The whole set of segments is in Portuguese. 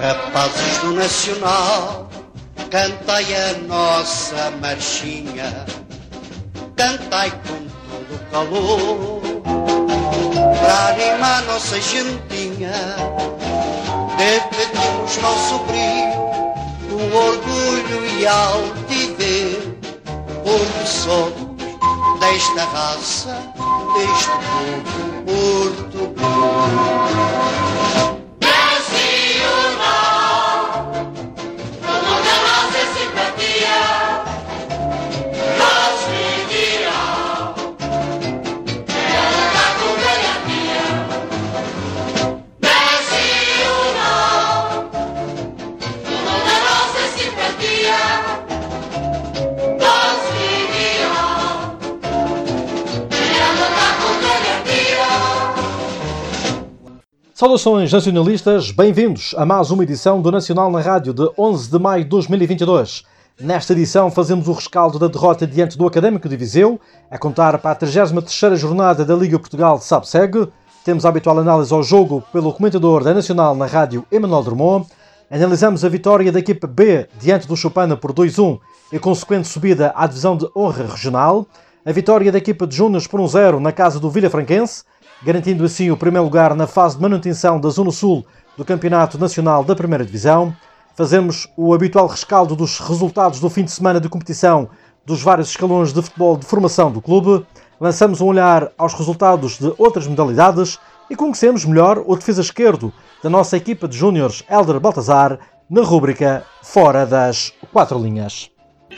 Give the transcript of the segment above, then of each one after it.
Rapazes do Nacional, cantai a nossa marchinha, cantai com todo o calor, para animar nossa gentinha. Defendemos nosso brilho, com orgulho e altivez, porque somos desta raça, deste povo português. Saudações nacionalistas, bem-vindos a mais uma edição do Nacional na Rádio de 11 de maio de 2022. Nesta edição fazemos o rescaldo da derrota diante do Académico de Viseu, a contar para a 33ª jornada da Liga Portugal de SABSEG. Temos a habitual análise ao jogo pelo comentador da Nacional na Rádio, Emanuel Drummond. Analisamos a vitória da equipa B diante do Chopana por 2-1 e consequente subida à divisão de honra regional. A vitória da equipa de Júniors por 1-0 na casa do Vilafranquense, garantindo assim o primeiro lugar na fase de manutenção da Zona Sul do Campeonato Nacional da Primeira Divisão. Fazemos o habitual rescaldo dos resultados do fim de semana de competição dos vários escalões de futebol de formação do clube. Lançamos um olhar aos resultados de outras modalidades e conhecemos melhor o defesa esquerdo da nossa equipa de Júniors, Hélder Baltazar, na rúbrica Fora das Quatro Linhas.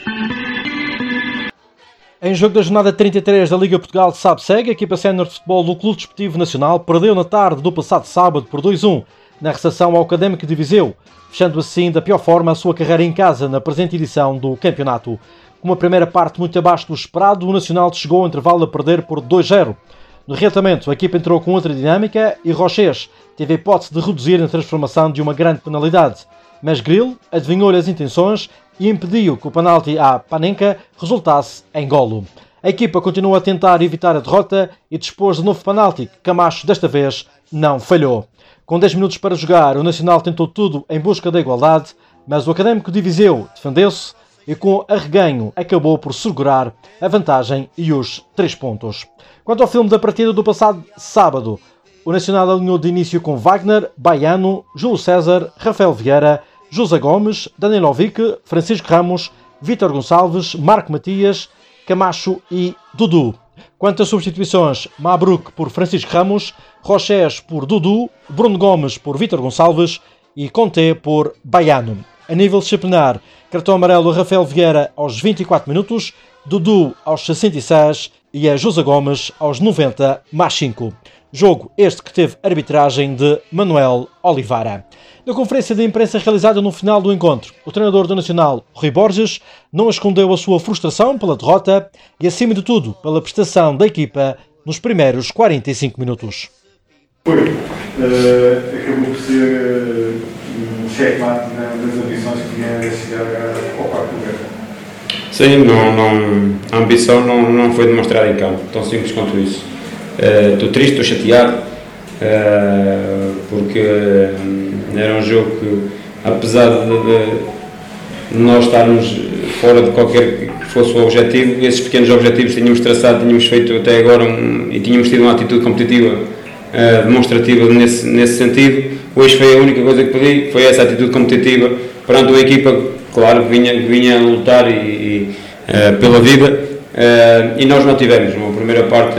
Em jogo da jornada 33 da Liga Portugal de SABSEG, a equipa sénior de futebol do Clube Desportivo Nacional perdeu na tarde do passado sábado por 2-1 na recepção ao Académico de Viseu, fechando assim da pior forma a sua carreira em casa na presente edição do campeonato. Com uma primeira parte muito abaixo do esperado, o Nacional chegou ao intervalo a perder por 2-0. No reatamento, a equipa entrou com outra dinâmica e Rochês teve a hipótese de reduzir na transformação de uma grande penalidade. Mas Grill adivinhou-lhe as intenções e impediu que o penalti à Panenka resultasse em golo. A equipa continuou a tentar evitar a derrota e dispôs de novo penalti, que Camacho desta vez não falhou. Com 10 minutos para jogar, o Nacional tentou tudo em busca da igualdade, mas o Académico de Viseu defendeu-se e com arreganho acabou por segurar a vantagem e os 3 pontos. Quanto ao filme da partida do passado sábado, o Nacional alinhou de início com Wagner, Baiano, Júlio César, Rafael Vieira, José Gomes, Danilovic, Francisco Ramos, Vítor Gonçalves, Marco Matias, Camacho e Dudu. Quanto às substituições, Mabruk por Francisco Ramos, Rochés por Dudu, Bruno Gomes por Vítor Gonçalves e Conté por Baiano. A nível disciplinar, cartão amarelo a Rafael Vieira aos 24 minutos, Dudu aos 66 e a José Gomes aos 90+5. Jogo este que teve arbitragem de Manuel Oliveira. Na conferência de imprensa realizada no final do encontro, o treinador do Nacional, Rui Borges, não escondeu a sua frustração pela derrota e, acima de tudo, pela prestação da equipa nos primeiros 45 minutos. Acabou por ser um checkmate das ambições que tinha chegar ao quarto lugar. Sim, a ambição não foi demonstrada em campo, tão simples quanto isso. Estou triste, estou chateado, porque era um jogo que, apesar de nós estarmos fora de qualquer que fosse o objetivo, esses pequenos objetivos tínhamos traçado, tínhamos feito até agora e tínhamos tido uma atitude competitiva demonstrativa nesse sentido. Hoje foi a única coisa que pedi, foi essa atitude competitiva perante uma equipa, claro, que vinha a lutar pela vida, e nós não tivemos. Na primeira parte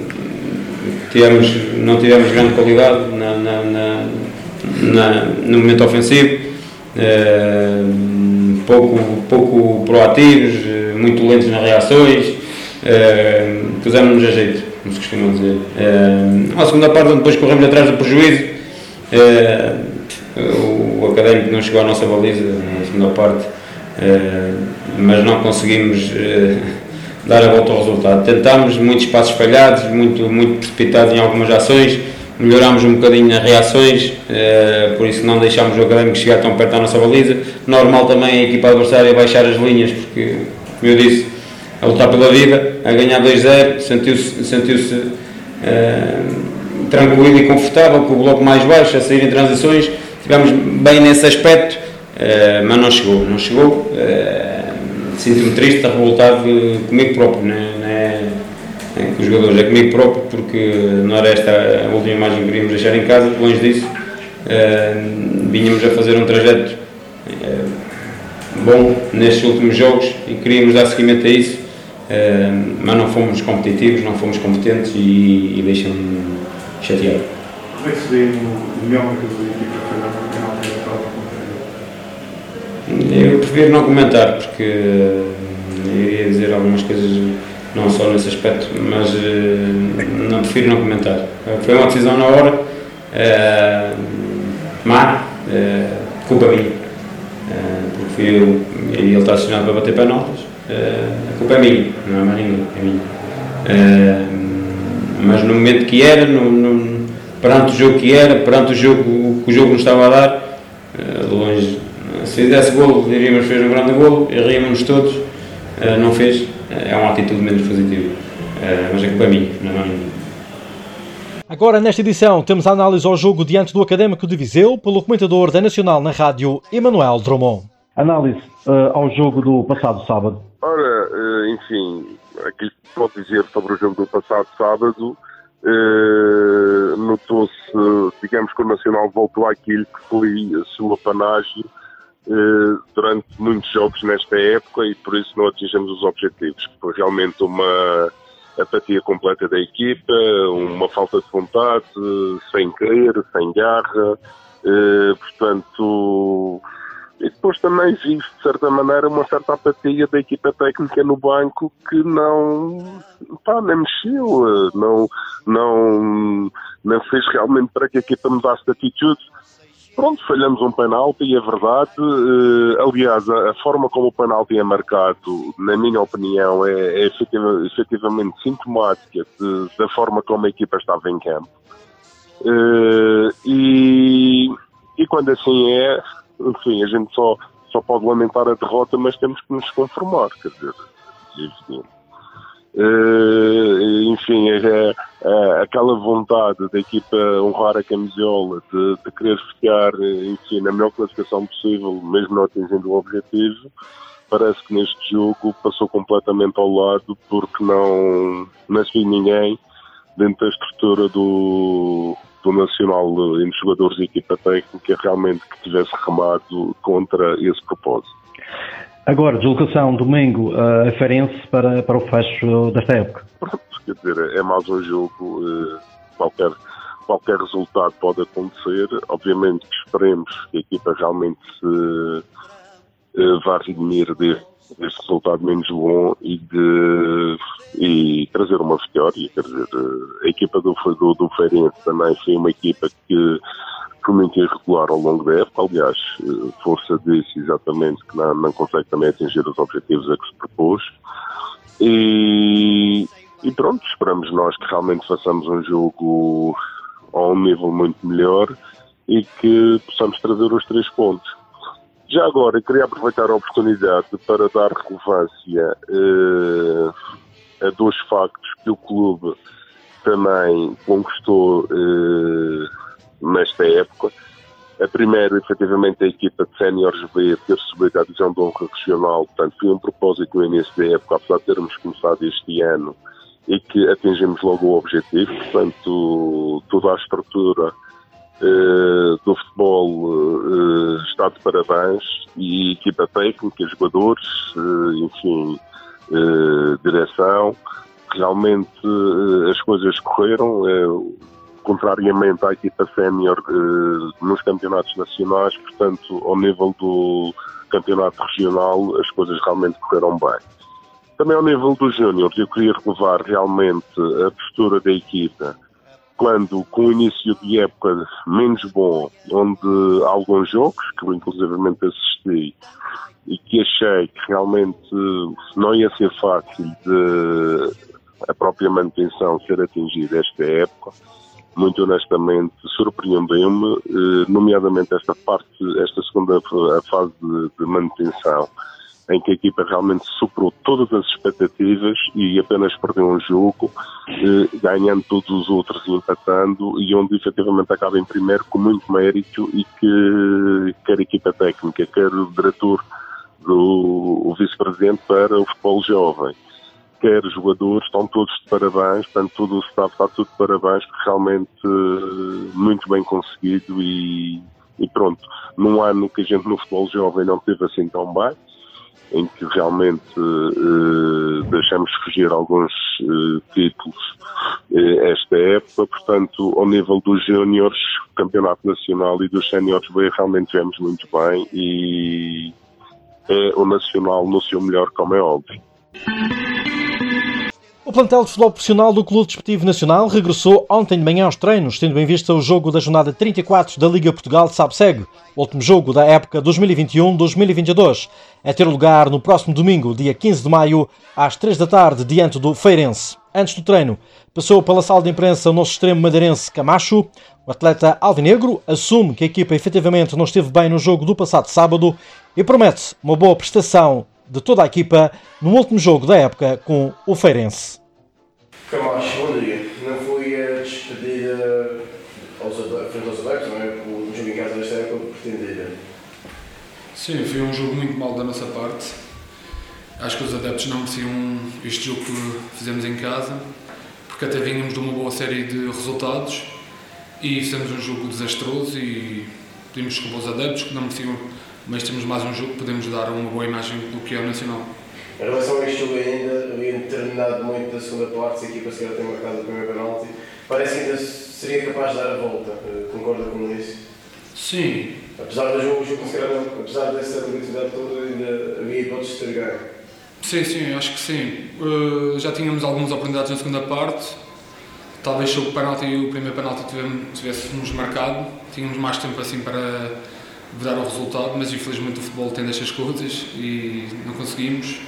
não tivemos grande qualidade no momento ofensivo, pouco proativos, muito lentos nas reações, pusemos-nos a jeito, como se costuma dizer. A segunda parte, depois corremos atrás do prejuízo, o Académico não chegou à nossa baliza na segunda parte, mas não conseguimos dar a volta ao resultado. Tentámos muitos passos falhados, muito precipitados em algumas ações, melhorámos um bocadinho nas reações, por isso não deixámos o Académico chegar tão perto da nossa baliza. Normal também a equipa adversária baixar as linhas, porque, como eu disse, a lutar pela vida, a ganhar 2-0, sentiu-se tranquilo e confortável, com o bloco mais baixo, a sair em transições. tivemos bem nesse aspecto, mas não chegou. Sinto-me triste, revoltado comigo próprio, não é com os jogadores, é comigo próprio, porque não era esta a última imagem que queríamos deixar em casa, longe disso. Vínhamos a fazer um trajeto bom nestes últimos jogos e queríamos dar seguimento a isso, mas não fomos competitivos, não fomos competentes e deixam-me chateado. Como é que se vê o melhor que a equipa foi na final da prova? Eu prefiro não comentar, porque eu ia dizer algumas coisas não só nesse aspecto, mas não, prefiro não comentar. Foi uma decisão na hora, má, culpa minha, porque fui eu e ele está acionado para bater penaltis. A culpa é minha, não é mais ninguém, é minha. Mas no momento que era, perante o jogo que era, perante o jogo que o jogo nos estava a dar, longe, se fizesse golo, diríamos que fez um grande golo, erríamos todos, não fez, é uma atitude menos positiva, mas a culpa é minha, não é mais ninguém. Agora, nesta edição, temos a análise ao jogo diante do Académico de Viseu, pelo comentador da Nacional na rádio, Emanuel Drummond. Análise ao jogo do passado sábado. Ora, enfim, aquilo que pode dizer sobre o jogo do passado sábado, notou-se, digamos que o Nacional voltou àquilo que foi a sua panagem durante muitos jogos nesta época e por isso não atingimos os objetivos. Foi realmente uma apatia completa da equipa, uma falta de vontade, sem querer, sem garra, portanto... E depois também existe, de certa maneira, uma certa apatia da equipa técnica no banco que não mexeu, não fez realmente para que a equipa mudasse de atitude. Pronto, falhamos um penalti e é verdade. Aliás, a forma como o penalti é marcado, na minha opinião, é efetivamente sintomática da forma como a equipa estava em campo. E quando assim é, enfim, a gente só pode lamentar a derrota, mas temos que nos conformar, quer dizer, enfim, aquela vontade da equipa honrar a camisola, de querer ficar, enfim, na melhor classificação possível, mesmo não atingindo o objetivo, parece que neste jogo passou completamente ao lado, porque não se viu ninguém dentro da estrutura do Nacional e dos jogadores e equipa técnica realmente que tivesse remado contra esse propósito. Agora, deslocação domingo a Feirense para o fecho desta época. Pronto, quer dizer, é mais um jogo, qualquer resultado pode acontecer. Obviamente que esperemos que a equipa realmente se vá redimir deste resultado menos bom e trazer uma vitória. Quer dizer, a equipa do Feirense também foi uma equipa que foi muito irregular ao longo da época, aliás, força disso exatamente que não consegue também atingir os objetivos a que se propôs. E pronto, esperamos nós que realmente façamos um jogo a um nível muito melhor e que possamos trazer os 3 pontos. Já agora, queria aproveitar a oportunidade para dar relevância a 2 factos que o clube também conquistou nesta época. A primeira, efetivamente, a equipa de séniores B ter subido à divisão de honra regional, portanto, foi um propósito no início da época, apesar de termos começado este ano e que atingimos logo o objetivo, portanto, toda a estrutura do futebol está de parabéns e equipa técnica, jogadores, enfim, direção, realmente as coisas correram, contrariamente à equipa sénior nos campeonatos nacionais, portanto, ao nível do campeonato regional, as coisas realmente correram bem. Também ao nível dos júniores, eu queria relevar realmente a postura da equipa, quando, com o início de época menos bom, onde há alguns jogos, que eu inclusivamente assisti, e que achei que realmente não ia ser fácil de a própria manutenção ser atingida esta época, muito honestamente surpreendeu-me, nomeadamente esta segunda fase de manutenção, em que a equipa realmente superou todas as expectativas e apenas perdeu um jogo, ganhando todos os outros e empatando, e onde efetivamente acaba em primeiro com muito mérito, e que quer a equipa técnica, quer o diretor, o vice-presidente para o futebol jovem, quer os jogadores, estão todos de parabéns, portanto todo o staff está tudo de parabéns, porque realmente muito bem conseguido, e pronto, num ano que a gente no futebol jovem não teve assim tão bem, em que realmente deixamos fugir alguns títulos esta época, portanto, ao nível dos júniores, campeonato nacional, e dos séniores B, realmente vemos muito bem, e é o nacional no seu melhor, como é óbvio. O plantel de futebol profissional do Clube Desportivo Nacional regressou ontem de manhã aos treinos, tendo em vista o jogo da jornada 34 da Liga Portugal de SABSEG, o último jogo da época 2021-2022, a ter lugar no próximo domingo, dia 15 de maio, às 3 da tarde, diante do Feirense. Antes do treino, passou pela sala de imprensa o nosso extremo madeirense Camacho. O atleta alvinegro assume que a equipa efetivamente não esteve bem no jogo do passado sábado e promete uma boa prestação de toda a equipa no último jogo da época com o Feirense. Camacho, bom dia. Não fui a despedida frente aos adeptos, não é? O jogo em casa desta época pretendida. Sim, foi um jogo muito mal da nossa parte. Acho que os adeptos não mereciam este jogo que fizemos em casa, porque até vínhamos de uma boa série de resultados e fizemos um jogo desastroso e pedimos desculpa aos adeptos que não mereciam, mas temos mais um jogo que podemos dar uma boa imagem do que é o Nacional. Em relação a este jogo ainda, havia terminado muito da segunda parte, se a equipa sequer tem marcado o primeiro penalti, parece que ainda seria capaz de dar a volta. Concorda com isso? Sim. Apesar do jogo apesar dessa negatividade toda, ainda havia hipóteses de ter ganho. Sim, acho que sim. Já tínhamos algumas oportunidades na segunda parte. Talvez se o primeiro penalti tivéssemos marcado, tínhamos mais tempo assim para dar o resultado, mas infelizmente o futebol tem destas coisas e não conseguimos.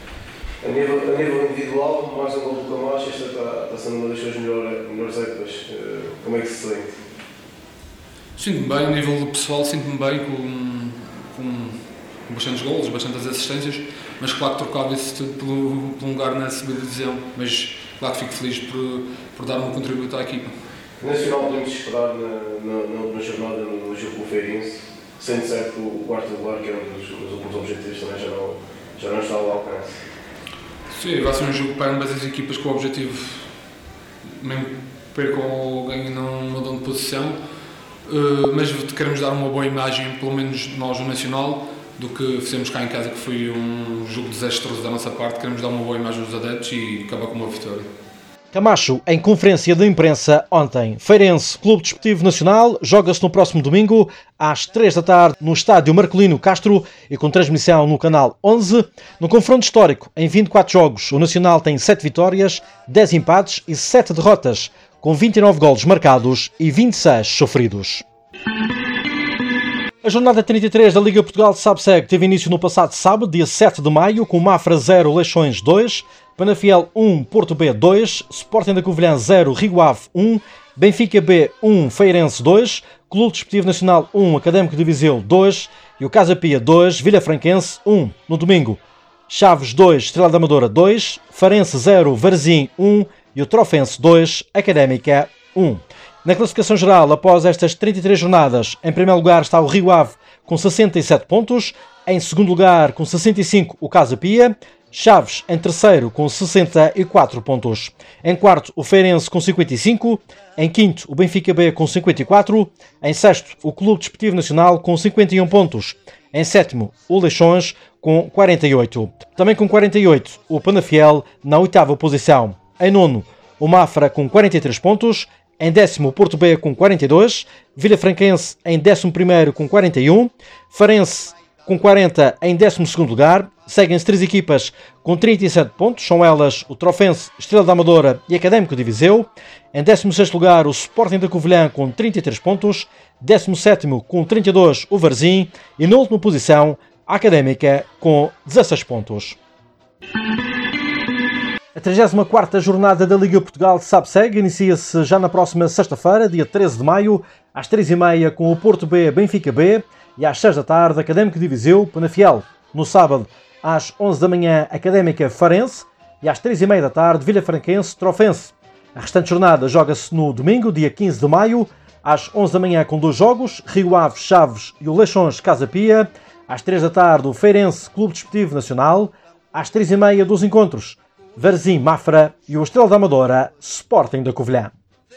A nível individual, mais um gol do Camacho, esta está sendo uma das suas melhores épocas. Como é que se sente? Sinto-me bem, a nível pessoal, sinto-me bem com bastantes golos, bastantes assistências, mas claro que trocava isso tudo por um lugar na segunda divisão, mas claro que fico feliz por dar um contributo à equipa. Nacional podemos esperar na última jornada no jogo com o Feirense, sendo certo que o quarto lugar, que era um dos últimos objetivos, também já não está ao alcance. Sim, vai ser um jogo para ambas as equipas com o objetivo, mesmo que percam ou ganhem, não mudam de posição, mas queremos dar uma boa imagem, pelo menos nós no Nacional, do que fizemos cá em casa, que foi um jogo desastroso da nossa parte. Queremos dar uma boa imagem aos adeptos e acabar com uma vitória. Camacho, em conferência de imprensa ontem. Feirense, Clube Desportivo Nacional, joga-se no próximo domingo, às 3 da tarde, no estádio Marcolino Castro e com transmissão no canal 11. No confronto histórico, em 24 jogos, o Nacional tem 7 vitórias, 10 empates e 7 derrotas, com 29 golos marcados e 26 sofridos. A jornada 33 da Liga Portugal de SABSEG teve início no passado sábado, dia 7 de maio, com Mafra 0, Leixões 2, Penafiel 1, Porto B 2, Sporting da Covilhã 0, Rio Ave 1, Benfica B 1, Feirense 2, Clube Desportivo Nacional 1, Académico de Viseu 2 e o Casa Pia 2, Vilafranquense 1. No domingo, Chaves 2, Estrela da Amadora 2, Farense 0, Varzim 1 e o Trofense 2, Académica 1. Na classificação geral, após estas 33 jornadas, em primeiro lugar está o Rio Ave com 67 pontos, em segundo lugar com 65 o Casa Pia, Chaves em terceiro com 64 pontos, em quarto o Feirense com 55, em quinto o Benfica B com 54, em sexto o Clube Desportivo Nacional com 51 pontos, em sétimo o Leixões com 48, também com 48 o Penafiel na oitava posição, em nono o Mafra com 43 pontos, em décimo o Porto B com 42, Vilafranquense em 11º com 41, Farense com 40 em 12º lugar. Seguem-se 3 equipas com 37 pontos, são elas o Trofense, Estrela da Amadora e Académico de Viseu. Em 16º lugar o Sporting da Covilhã com 33 pontos, 17º com 32 o Varzim e na última posição a Académica com 16 pontos. A 34ª jornada da Liga Portugal de SABSEG inicia-se já na próxima sexta-feira, dia 13 de maio, às 3h30 com o Porto B, Benfica B e às 6 da tarde, Académico de Viseu, Penafiel. No sábado, Às 11 da manhã, Académica Farense e às 3h30 da tarde, Vilafranquense Trofense. A restante jornada joga-se no domingo, dia 15 de maio, às 11 da manhã com 2 jogos, Rio Ave Chaves e o Leixões Casa Pia. Às 3 da tarde, o Feirense Clube Desportivo Nacional. Às 3h30 dos encontros, Varzim Mafra e o Estrela da Amadora Sporting da Covilhã.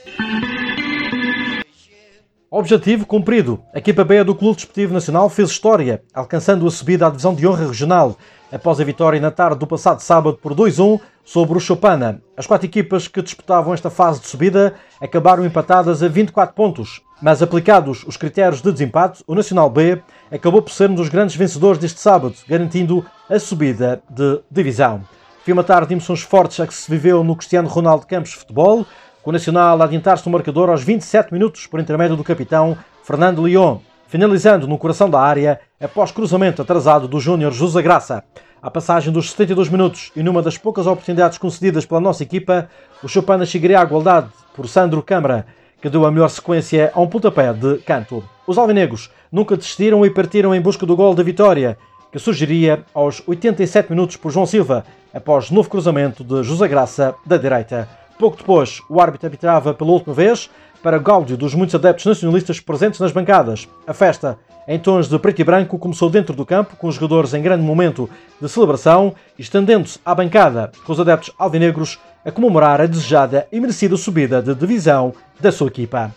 Objetivo cumprido. A equipa B do Clube Desportivo Nacional fez história, alcançando a subida à Divisão de Honra Regional, após a vitória na tarde do passado sábado por 2-1 sobre o Chopana. As 4 equipas que disputavam esta fase de subida acabaram empatadas a 24 pontos, mas aplicados os critérios de desempate, o Nacional B acabou por ser um dos grandes vencedores deste sábado, garantindo a subida de divisão. Foi uma tarde de emoções fortes a que se viveu no Cristiano Ronaldo Campos Futebol, com o Nacional a adiantar-se no marcador aos 27 minutos por intermédio do capitão Fernando León, finalizando no coração da área após cruzamento atrasado do Júnior José Graça. À passagem dos 72 minutos e numa das poucas oportunidades concedidas pela nossa equipa, o Chopana chegaria à igualdade por Sandro Câmara, que deu a melhor sequência a um pontapé de canto. Os alvinegros nunca desistiram e partiram em busca do gol da vitória, que surgiria aos 87 minutos por João Silva, após novo cruzamento de José Graça da direita. Pouco depois, o árbitro arbitrava pela última vez, para gáudio dos muitos adeptos nacionalistas presentes nas bancadas. A festa, em tons de preto e branco, começou dentro do campo, com os jogadores em grande momento de celebração, estendendo-se à bancada, com os adeptos alvinegros a comemorar a desejada e merecida subida de divisão da sua equipa.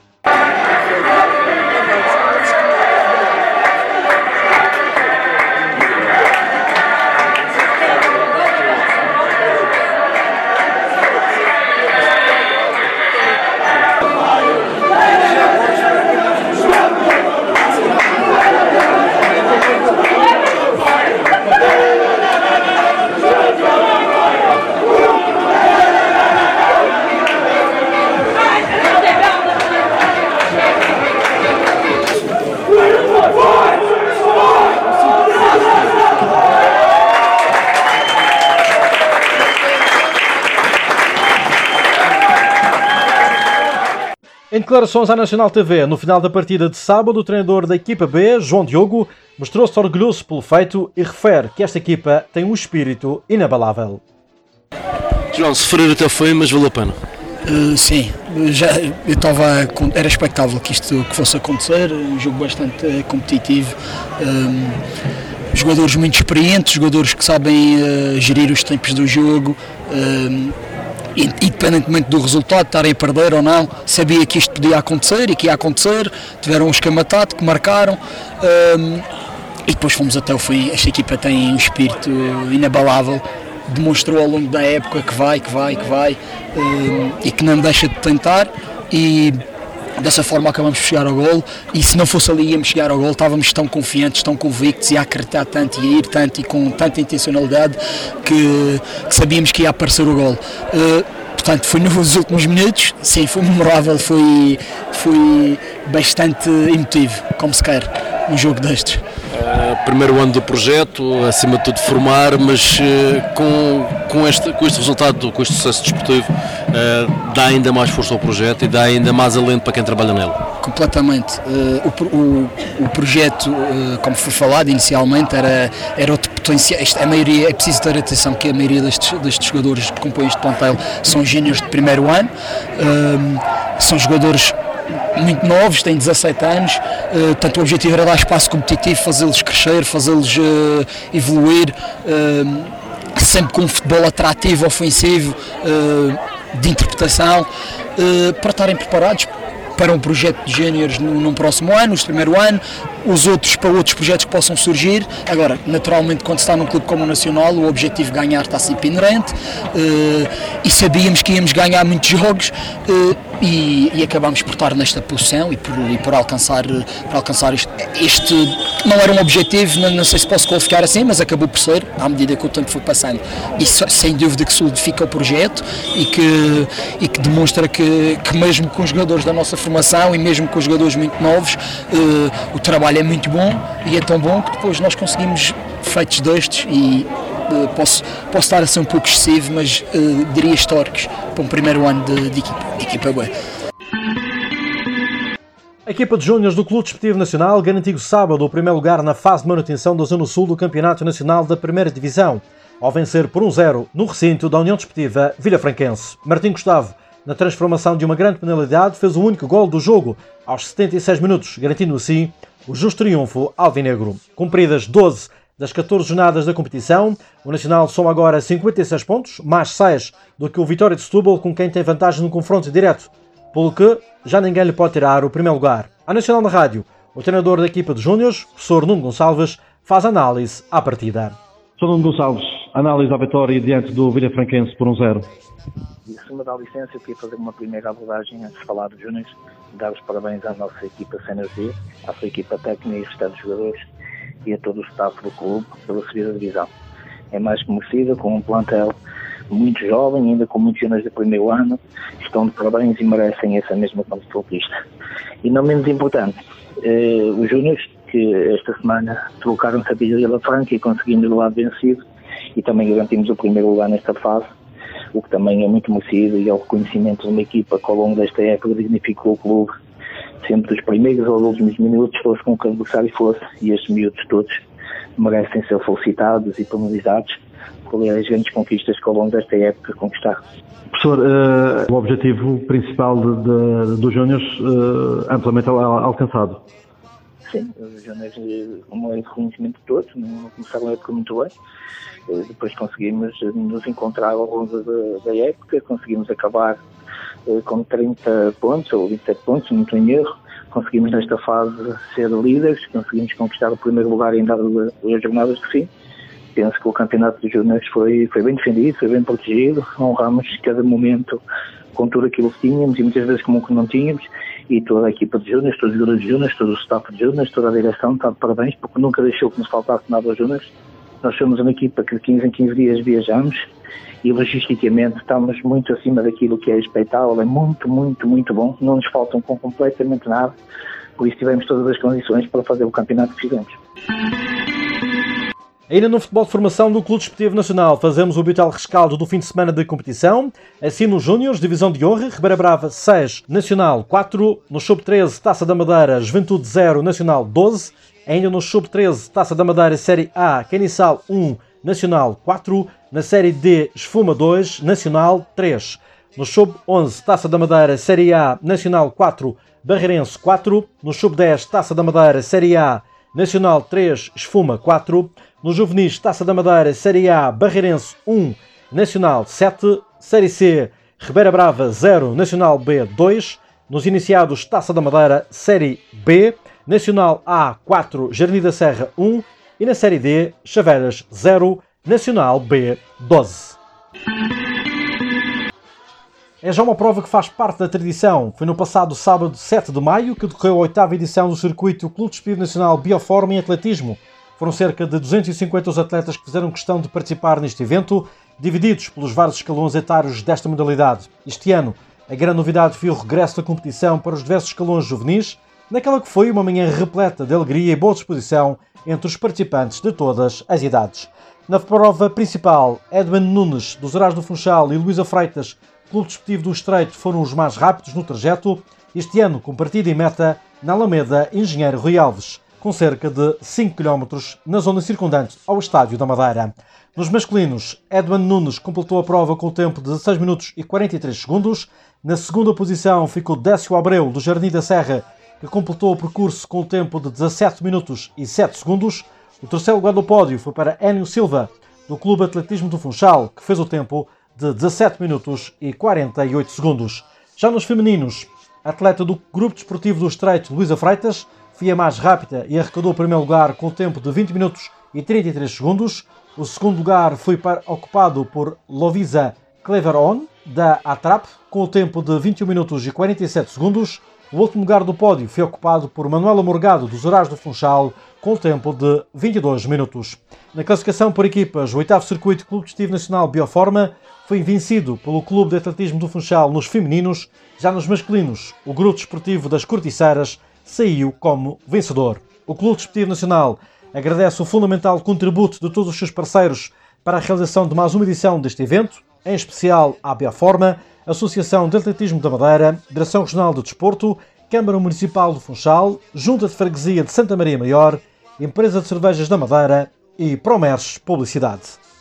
Em declarações à Nacional TV, no final da partida de sábado, o treinador da equipa B, João Diogo, mostrou-se orgulhoso pelo feito e refere que esta equipa tem um espírito inabalável. João, sofrer até foi, mas valeu a pena. Sim, era expectável que isto fosse acontecer, um jogo bastante competitivo, jogadores muito experientes, jogadores que sabem gerir os tempos do jogo, independentemente do resultado, estarem a perder ou não, sabia que isto podia acontecer e que ia acontecer, tiveram um esquema tático, marcaram, e depois fomos até o fim. Esta equipa tem um espírito inabalável, demonstrou ao longo da época que vai e que não deixa de tentar, e dessa forma acabamos de chegar ao golo, e se não fosse ali íamos chegar ao golo. Estávamos tão confiantes, tão convictos, e a acreditar tanto e a ir tanto e com tanta intencionalidade que sabíamos que ia aparecer o golo. Portanto, foi nos últimos minutos, sim, foi memorável, foi bastante emotivo, como se quer, um jogo destes. Primeiro ano do projeto, acima de tudo formar, mas com este resultado, com este sucesso desportivo, dá ainda mais força ao projeto e dá ainda mais alento para quem trabalha nele. Completamente. O projeto, como foi falado inicialmente, era outro potencial. A maioria, é preciso ter atenção que a maioria destes jogadores que compõem este plantel são júniores de primeiro ano, são jogadores muito novos, têm 17 anos, portanto o objetivo era dar espaço competitivo, fazê-los crescer, fazê-los evoluir, sempre com um futebol atrativo, ofensivo, de interpretação, para estarem preparados para um projeto de júniores num próximo ano, no primeiro ano, os outros para outros projetos que possam surgir. Agora, naturalmente, quando se está num clube como o Nacional, o objetivo de ganhar está sempre inerente, e sabíamos que íamos ganhar muitos jogos, e acabámos por estar nesta posição e por alcançar este não era um objetivo, não sei se posso qualificar assim, mas acabou por ser, à medida que o tempo foi passando. Isso sem dúvida que solidifica o projeto e que demonstra que mesmo com os jogadores da nossa formação e mesmo com os jogadores muito novos, o trabalho é muito bom, e é tão bom que depois nós conseguimos feitos destes, e posso estar a ser um pouco excessivo, mas diria históricos para um primeiro ano de equipa B. A equipa de júniores do Clube Desportivo Nacional garantiu sábado o primeiro lugar na fase de manutenção da Zona Sul do Campeonato Nacional da Primeira Divisão, ao vencer por 1-0 no recinto da União Desportiva Vilafranquense. Martim Gustavo, na transformação de uma grande penalidade, fez o único golo do jogo aos 76 minutos, garantindo assim o justo triunfo alvinegro. Cumpridas 12 das 14 jornadas da competição, o Nacional soma agora 56 pontos, mais 6 do que o Vitória de Setúbal, com quem tem vantagem no confronto direto, pelo que já ninguém lhe pode tirar o primeiro lugar. A Nacional na Rádio, o treinador da equipa de júniores, professor Nuno Gonçalves, faz análise à partida. Sr. Nuno Gonçalves, análise à vitória diante do Vilafranquense por 1-0. Se me dá licença, eu queria fazer uma primeira abordagem antes de falar dos júniores, dar os parabéns à nossa equipa CNG, à sua equipa técnica e restantes jogadores e a todo o staff do clube pela subida de divisão. É mais que merecida, com um plantel muito jovem, ainda com muitos júniores de primeiro ano, estão de parabéns e merecem essa mesma conquista. E não menos importante, os júniores que esta semana trocaram-se a Vila Franca e conseguimos o lado vencido e também garantimos o primeiro lugar nesta fase, o que também é muito merecido e é o reconhecimento de uma equipa que ao longo desta época dignificou o clube, sempre dos primeiros aos últimos minutos, fosse com o que o adversário fosse, e estes miúdos todos merecem ser felicitados e penalizados por as grandes conquistas que ao longo desta época conquistaram. Professor, o objetivo principal dos júniores amplamente alcançado. Sim, os júniores, como é o reconhecimento de todos, não começaram a época muito bem. Depois conseguimos nos encontrar ao longo da época, conseguimos acabar com 30 pontos ou 27 pontos, não estou em erro. Conseguimos nesta fase ser líderes, conseguimos conquistar o primeiro lugar em dadas as jornadas de fim. Penso que o campeonato dos júniores foi bem defendido, foi bem protegido, honramos cada momento com tudo aquilo que tínhamos e muitas vezes como que não tínhamos, e toda a equipa de júniores, todos os jogadores de júniores, todo o staff de júniores, toda a direção está de parabéns, porque nunca deixou que nos faltasse nada aos júniores. Nós somos uma equipa que de 15 em 15 dias viajamos e logisticamente estamos muito acima daquilo que é expectável, é muito, muito, muito bom, não nos faltam com completamente nada, por isso tivemos todas as condições para fazer o campeonato que fizemos. Ainda no futebol de formação do Clube Desportivo Nacional, fazemos o habitual rescaldo do fim de semana de competição. Assim nos Júniores, Divisão de Honra, Ribeira Brava 6, Nacional 4. No Sub-13, Taça da Madeira, Juventude 0, Nacional 12. Ainda no Sub-13, Taça da Madeira Série A, Canissal 1, Nacional 4. Na Série D, Esfuma 2, Nacional 3. No Sub-11, Taça da Madeira Série A, Nacional 4, Barreirense 4. No Sub-10, Taça da Madeira Série A, Nacional 3, Esfuma 4. No Juvenis, Taça da Madeira, Série A, Barreirense 1, Nacional 7. Série C, Ribeira Brava 0, Nacional B 2. Nos iniciados, Taça da Madeira, Série B, Nacional A 4, Jardim da Serra 1. E na Série D, Chaveras 0, Nacional B 12. É já uma prova que faz parte da tradição. Foi no passado sábado 7 de maio que decorreu a 8ª edição do circuito Clube Desportivo Nacional Bioforma em Atletismo. Foram cerca de 250 os atletas que fizeram questão de participar neste evento, divididos pelos vários escalões etários desta modalidade. Este ano, a grande novidade foi o regresso da competição para os diversos escalões juvenis, naquela que foi uma manhã repleta de alegria e boa disposição entre os participantes de todas as idades. Na prova principal, Edwin Nunes, dos Horários do Funchal, e Luísa Freitas, Clube Desportivo do Estreito, foram os mais rápidos no trajeto, este ano com partida e meta na Alameda Engenheiro Rui Alves, com cerca de 5 km na zona circundante ao Estádio da Madeira. Nos masculinos, Edwin Nunes completou a prova com o tempo de 16 minutos e 43 segundos. Na segunda posição ficou Décio Abreu, do Jardim da Serra, que completou o percurso com o tempo de 17 minutos e 7 segundos. O terceiro lugar do pódio foi para Enio Silva, do Clube Atletismo do Funchal, que fez o tempo de 17 minutos e 48 segundos. Já nos femininos, a atleta do Grupo Desportivo do Estreito, Luísa Freitas, foi a mais rápida e arrecadou o primeiro lugar com o tempo de 20 minutos e 33 segundos. O segundo lugar foi ocupado por Lovisa Cleveron, da Atrap, com o tempo de 21 minutos e 47 segundos. O último lugar do pódio foi ocupado por Manuela Morgado, dos Horários do Funchal, com o tempo de 22 minutos. Na classificação por equipas, o 8º circuito Clube Desportivo Nacional Bioforma foi vencido pelo Clube de Atletismo do Funchal nos femininos. Já nos masculinos, o Grupo Desportivo das Corticeiras saiu como vencedor. O Clube Desportivo Nacional agradece o fundamental contributo de todos os seus parceiros para a realização de mais uma edição deste evento, em especial à Bioforma, Associação de Atletismo da Madeira, Direção Regional de Desporto, Câmara Municipal do Funchal, Junta de Freguesia de Santa Maria Maior, Empresa de Cervejas da Madeira e Promerges Publicidade.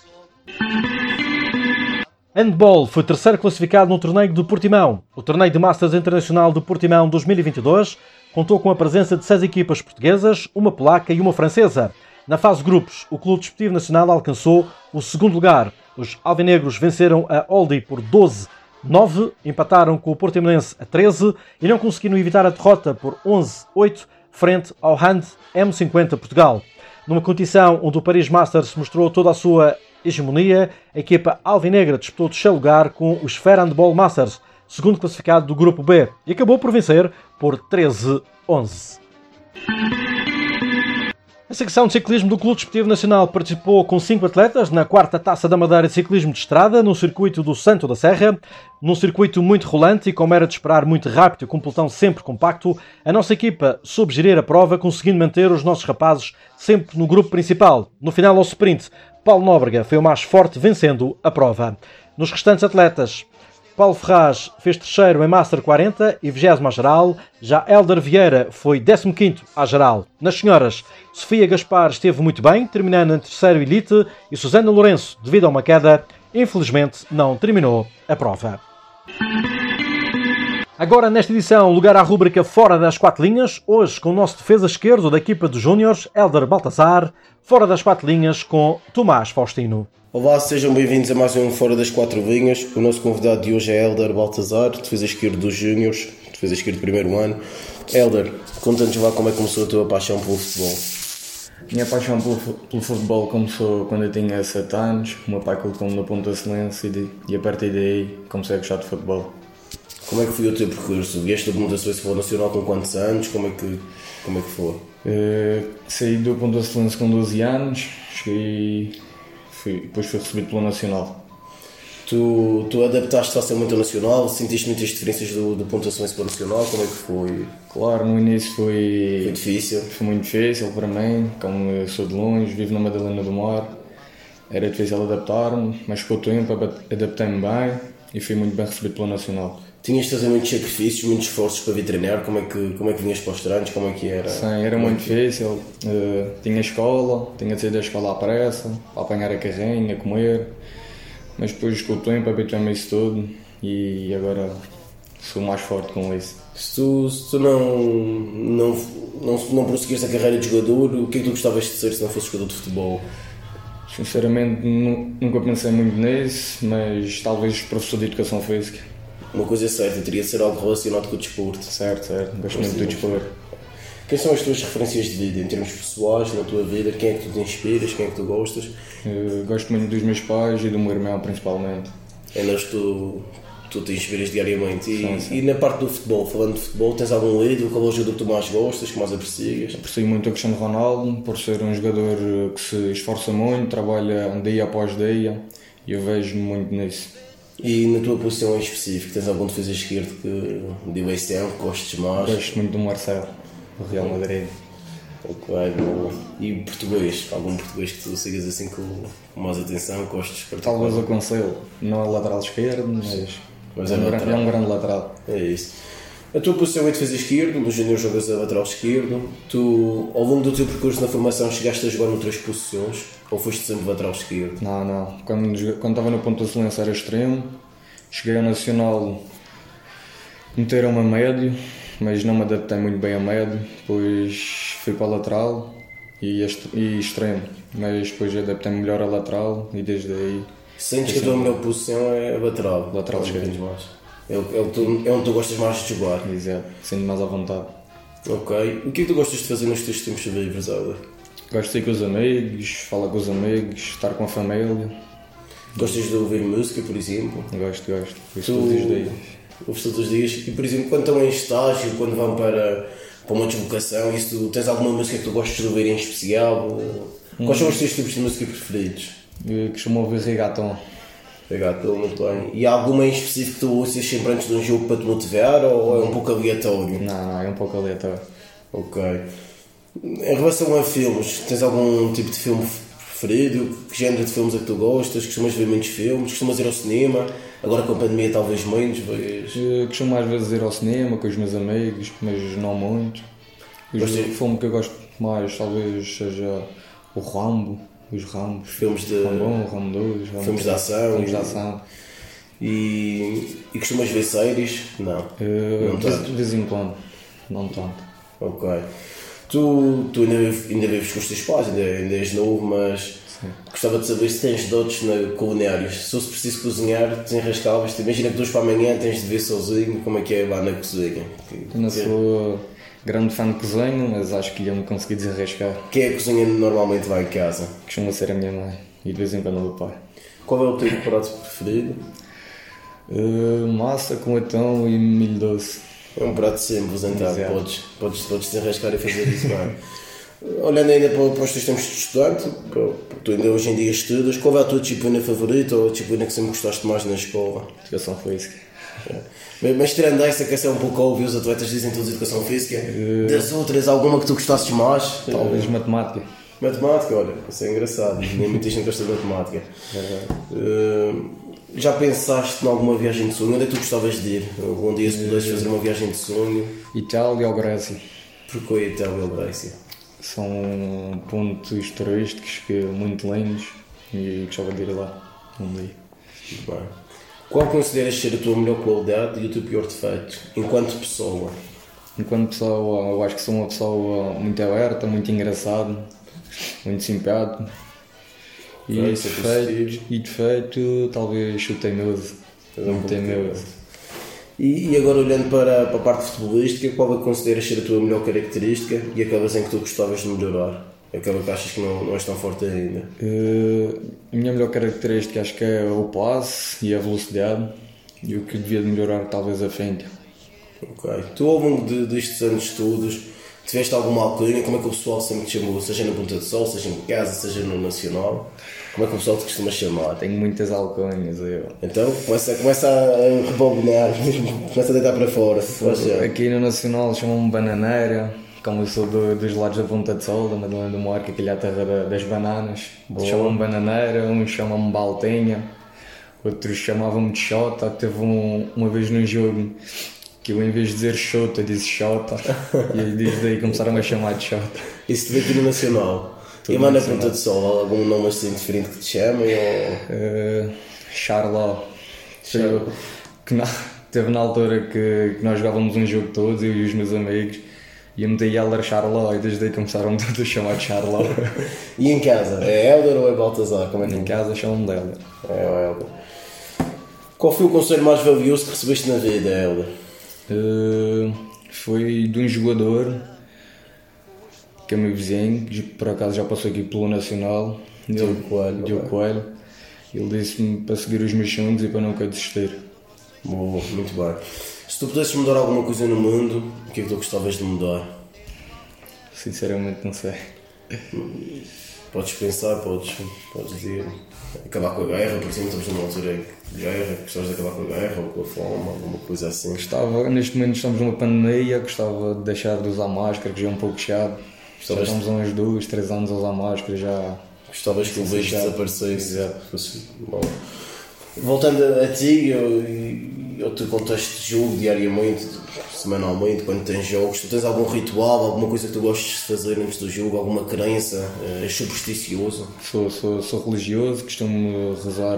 Handball foi terceiro classificado no torneio do Portimão. O torneio de Masters Internacional do Portimão 2022 contou com a presença de 6 equipas portuguesas, uma polaca e uma francesa. Na fase de grupos, o Clube Desportivo Nacional alcançou o segundo lugar. Os alvinegros venceram a Oldie por 12-9, empataram com o Portimonense a 13 e não conseguiram evitar a derrota por 11-8 frente ao Hand M50 Portugal. Numa competição onde o Paris Masters mostrou toda a sua hegemonia, a equipa alvinegra disputou o terceiro lugar com o Esfera Handball Masters, segundo classificado do Grupo B, e acabou por vencer por 13-11. A secção de ciclismo do Clube Desportivo Nacional participou com 5 atletas na 4ª Taça da Madeira de Ciclismo de Estrada, no circuito do Santo da Serra. Num circuito muito rolante e, como era de esperar, muito rápido e com um pelotão sempre compacto, a nossa equipa soube gerir a prova, conseguindo manter os nossos rapazes sempre no grupo principal. No final, ao sprint, Paulo Nóbrega foi o mais forte, vencendo a prova. Nos restantes atletas, Paulo Ferraz fez terceiro em Master 40 e 20º à geral, já Hélder Vieira foi 15º à geral. Nas senhoras, Sofia Gaspar esteve muito bem, terminando em terceiro elite, e Susana Lourenço, devido a uma queda, infelizmente não terminou a prova. Agora, nesta edição, lugar à rúbrica Fora das 4 linhas, hoje com o nosso defesa esquerdo da equipa dos Júniores, Hélder Baltazar, fora das 4 linhas com Tomás Faustino. Olá, sejam bem-vindos a mais um Fora das 4 linhas. O nosso convidado de hoje é Hélder Baltazar, defesa esquerdo dos Júniores, defesa esquerdo do primeiro ano. Hélder, conta-nos lá como é que começou a tua paixão pelo futebol. Minha paixão pelo futebol começou quando eu tinha 7 anos. O meu pai colocou-me no Ponta Excelência e a partir daí comecei a gostar de futebol. Como é que foi o teu percurso? Vieste da Ponta Excelência Nacional com quantos anos? Como é que foi? Saí do Ponta Excelência com 12 anos, cheguei... Depois fui recebido pelo Nacional. Tu adaptaste facilmente ao Nacional? Sentiste muitas diferenças do Ponta Excelência para o Nacional? Como é que foi? Claro, no início foi difícil. Foi muito difícil para mim, como eu sou de longe, vivo na Madalena do Mar. Era difícil adaptar-me, mas com o tempo adaptei-me bem e fui muito bem recebido pelo Nacional. Tinhas de fazer muitos sacrifícios, muitos esforços para vir treinar? Como é que vinhas para os treinos? Como é que era? Sim, era muito difícil. Tinha escola, tinha de sair da escola à pressa, para apanhar a carrinha, a comer. Mas depois, com o tempo, habituei-me a isso tudo e agora sou mais forte com isso. Se tu não prosseguires a carreira de jogador, o que é que tu gostavas de ser se não fosses jogador de futebol? Sinceramente, nunca pensei muito nisso, mas talvez professor de Educação Física. Uma coisa é certa, teria de ser algo relacionado com o desporto. Certo, gosto muito do desporto. Quem são as tuas referências de vida, em termos pessoais, na tua vida? Quem é que tu te inspiras, quem é que tu gostas? Gosto muito dos meus pais e do meu irmão, principalmente. É nós que tu te inspiras diariamente. Sim. E na parte do futebol, falando de futebol, tens algum ídolo? Qual é o jogador que tu mais gostas, que mais aprecias? Aprecio muito o Cristiano Ronaldo, por ser um jogador que se esforça muito, trabalha dia após dia, e eu vejo muito nisso. E na tua posição em específico, tens algum defesa esquerdo que de West Ham que gostes mais? Gosto muito do Marcelo, do Real Madrid. Ok, bom. E português? Algum português que tu sigas assim com mais atenção, gostes? Talvez o Cancelo, não é lateral esquerdo, mas é um grande lateral. É isso. A tua posição é defesa esquerdo, no Júnior jogas a lateral esquerdo. Tu, ao longo do teu percurso na formação, chegaste a jogar noutras posições? Ou foste sempre lateral esquerdo? Não. Quando estava no Ponta Excelência era extremo. Cheguei ao Nacional, meteram-me a médio, mas não me adaptei muito bem a médio. Depois fui para a lateral e extremo, mas depois adaptei-me melhor a lateral e desde aí... Sentes que a tua melhor posição é a lateral? Lateral esquerdo. É onde tu gostas mais de jogar? Exato, sinto mais à vontade. Ok. O que é que tu gostas de fazer nos teus tempos livres, Hélder? Gosto de ir com os amigos, falar com os amigos, estar com a família. Gostas de ouvir música, por exemplo? Gosto. Ouço todos os dias. Ouves todos os dias? E, por exemplo, quando estão em estágio, quando vão para uma deslocação, tu tens alguma música que tu gostas de ouvir em especial? Quais são os teus tipos de música preferidos? Eu costumo ouvir reggaeton. Reggaeton, muito bem. E há alguma em específico que tu ouças sempre antes de um jogo para te motivar ou é um pouco aleatório? Não, é um pouco aleatório. Ok. Em relação a filmes, tens algum tipo de filme preferido? Que género de filmes é que tu gostas? Costumas ver muitos filmes? Costumas ir ao cinema? Agora com a pandemia talvez menos, mas... Costumo às vezes ir ao cinema com os meus amigos, mas não muito. O filme que eu gosto mais talvez seja o Rambo, os Rambos. Filmes de... Rambo 1, Rambo 2, filmes de ação. Filmes de ação. E costumas ver séries? Não. Não tanto. De vez em quando, não tanto. Ok. Tu ainda vives com os teus pais, ainda és novo, mas sim, gostava de saber se tens dotes culinários. Se fosse preciso cozinhar, desenrascavas. Imagina que de hoje para amanhã tens de ver sozinho como é que é lá na cozinha. Eu não sou grande fã de cozinha, mas acho que ia-me conseguir desenrascar. Quem é que cozinha normalmente lá em casa? Costuma ser a minha mãe e de vez em quando o meu pai. Qual é o teu prato preferido? Massa com leitão e milho doce. É um prato simples, então podes desenrascar e fazer isso bem. Olhando ainda para os teus tempos de estudante, tu ainda hoje em dia estudas, qual é a tua disciplina favorita ou a disciplina que sempre gostaste mais na escola? Educação física. Mas tirando essa, que essa é um pouco óbvio, os atletas dizem todos educação física, das outras, alguma que tu gostasses mais? Talvez matemática. Matemática, olha, isso é engraçado, nem muita gente gosta de matemática. Já pensaste em alguma viagem de sonho? Onde é que tu gostavas de ir? Algum dia se pudesses fazer uma viagem de sonho? Itália ou Grécia. Porquê Itália ou Grécia? São pontos turísticos muito lindos e gostava de ir lá um dia. Muito bem. Qual consideras ser a tua melhor qualidade e o teu pior defeito, enquanto pessoa? Enquanto pessoa, eu acho que sou uma pessoa muito aberta, muito engraçada, muito simpática. E defeito, talvez o teimoso. Muito teimoso. E agora olhando para a parte futebolística, qual é que consideras ser a tua melhor característica e aquelas em que tu gostavas de melhorar? Aquela que achas que não és tão forte ainda? A minha melhor característica acho que é o passe e a velocidade, e o que devia de melhorar talvez a frente. Ok. Tu ao longo destes anos de estudos tiveste alguma alcunha? Como é que o pessoal sempre te chamou? Seja na Ponta do Sol, seja em casa, seja no Nacional? Como é que o pessoal te costuma chamar? Tenho muitas alcunhas, eu. Então começa a rebobinar, começa a deitar para fora. Aqui no Nacional chamam-me bananeira, como eu sou dos lados da Ponta do Sol, da Madalena do Mar, que aquilo é a terra das bananas. Chamam-me bananeira, uns chamam-me baltinha, outros chamavam-me de xota. Teve uma vez num jogo que eu, em vez de dizer xota, disse xota, e desde daí começaram a chamar de xota. Isso te veio aqui no Nacional? E lá na Ponta do Sol, algum nome assim diferente que te chamem? Charlot. Teve na altura que nós jogávamos um jogo todos, eu e os meus amigos, e eu meti Helder Charlot, e desde aí começaram todos a chamar de Charlot. E em casa? É Helder ou é Baltazar? Como é que em casa chamam-me de Helder. É o Helder. Qual foi o conselho mais valioso que recebeste na vida, Helder? Foi de um jogador que é meu vizinho, que por acaso já passou aqui pelo Nacional, Diogo Coelho. Ele disse-me para seguir os meus sonhos e para nunca desistir. Boa, muito bem. Se tu pudesses mudar alguma coisa no mundo, o que é que tu gostavas de mudar? Sinceramente não sei. Podes pensar, podes dizer. Acabar com a guerra, por exemplo, estamos numa altura de guerra, gostavas de acabar com a guerra ou com a fome, alguma coisa assim? Neste momento estamos numa pandemia, gostava de deixar de usar máscara, que já é um pouco chato. Já estamos há uns 2, 3 anos a usar máscara, já... Gostavas que o vírus desaparecesse. Bom. Voltando a ti e ao teu contexto de jogo, diariamente, semanalmente, quando tens jogos, tu tens algum ritual, alguma coisa que tu gostes de fazer antes do jogo, alguma crença? És supersticioso? Sou religioso, costumo rezar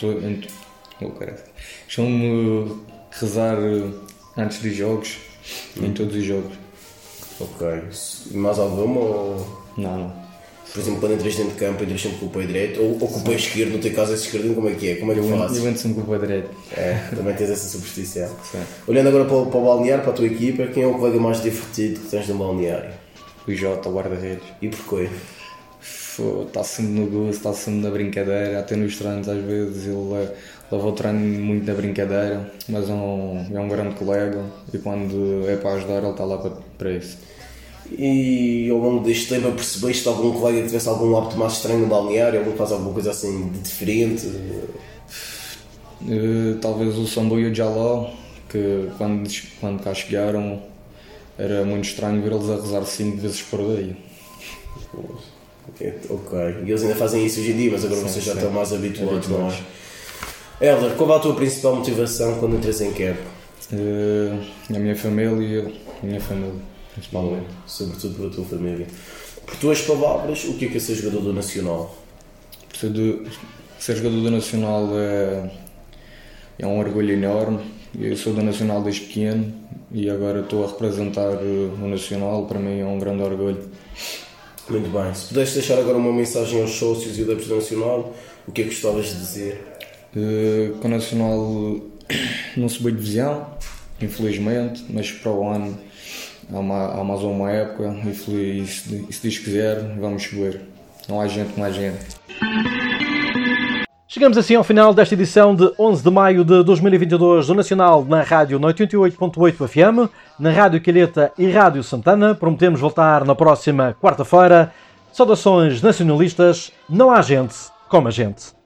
costumo rezar antes dos jogos, em todos os jogos. Ok. E mais alguma ou... Não. Por exemplo, quando entras dentro de campo, entras sempre com o pé direito ou com o pé esquerdo, no teu caso és esquerdinho, como é que é? Como é que fazes? Eu entro sempre com o pé direito. Também tens essa superstição. Sim. Olhando agora para o balneário, para a tua equipa, quem é o colega mais divertido que tens no balneário? O Jota, o guarda-redes. E porquê? Está sempre no gosto, está sempre na brincadeira, até nos treinos às vezes ele leva o treino muito na brincadeira, mas é um grande colega e quando é para ajudar ele está lá para isso. E ao longo deste tempo percebeste algum colega que tivesse algum hábito mais estranho no balneário, algum que faz alguma coisa assim de diferente? Talvez o Sambo e o Jaló, que quando cá chegaram era muito estranho ver eles a rezar 5 vezes por dia. Ok. E eles ainda fazem isso hoje em dia, mas agora vocês já estão mais habituados, não é? Helder, qual é a tua principal motivação quando entras em campo? A minha família, principalmente. Sobretudo pela tua família. Por tuas palavras, o que é ser jogador do Nacional? Ser jogador do Nacional é um orgulho enorme. Eu sou do Nacional desde pequeno e agora estou a representar o Nacional, para mim é um grande orgulho. Muito bem. Se pudesse deixar agora uma mensagem aos sócios e adeptos do Nacional, o que é que gostavas de dizer? Que o Nacional não subiu de divisão, infelizmente, mas para o ano há mais uma época e se Deus quiser vamos subir. Não há gente como a gente. Chegamos assim ao final desta edição de 11 de maio de 2022 do Nacional na Rádio 88.8 FM, na Rádio Calheta e Rádio Santana. Prometemos voltar na próxima quarta-feira. Saudações nacionalistas, não há gente como a gente.